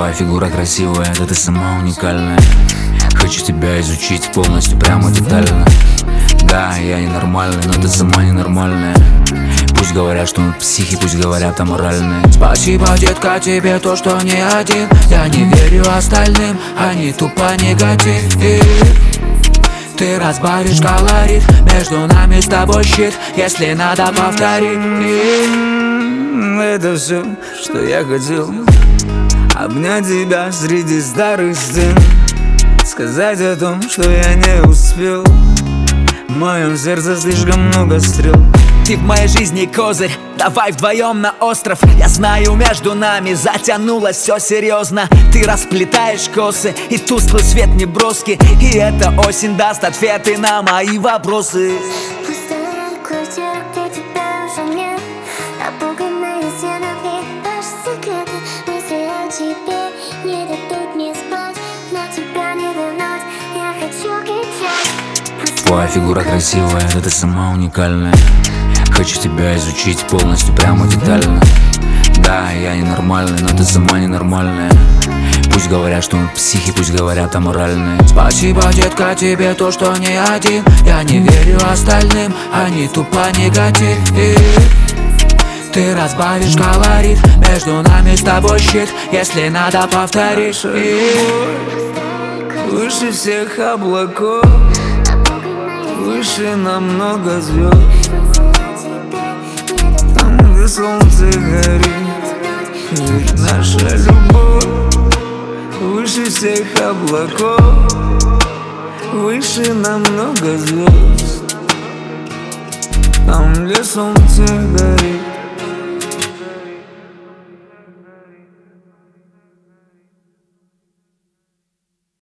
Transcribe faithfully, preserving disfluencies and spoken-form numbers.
Твоя фигура красивая, да ты сама уникальная. Хочу тебя изучить полностью, прямо детально. Да, я ненормальный, но ты сама ненормальная. Пусть говорят, что мы психи, пусть говорят аморальные. Спасибо, детка, тебе то, что не один. Я не верю остальным, они тупо негатив. Ты разбавишь колорит, между нами с тобой щит, если надо повторить. Это все, что я хотел. Обнять тебя среди старых стен, сказать о том, что я не успел. В моем сердце слишком много стрел. Ты в моей жизни козырь, давай вдвоем на остров. Я знаю, между нами затянулось все серьезно. Ты расплетаешь косы, и тусклый свет не броски. И эта осень даст ответы на мои вопросы. Пустая квартира, где тебя уже нет. Напуганные стены, наши секреты. Мысли о тебе не дадут мне спать, но тебя не вернуть, я хочу кричать. Твоя фигура красивая, да ты сама уникальная. Хочу тебя изучить полностью, прямо детально. Да, я ненормальный, но ты сама ненормальная. Пусть говорят, что мы психи, пусть говорят аморальные. Спасибо, детка, тебе то, что не один. Я не верю остальным, они тупо негатив. Ты разбавишь колорит, между нами с тобой щит, если надо повторишь. Выше всех облаков, выше намного звезд. Там, где солнце горит, ведь наша любовь. Выше всех облаков, выше намного звезд. Там, где солнце горит.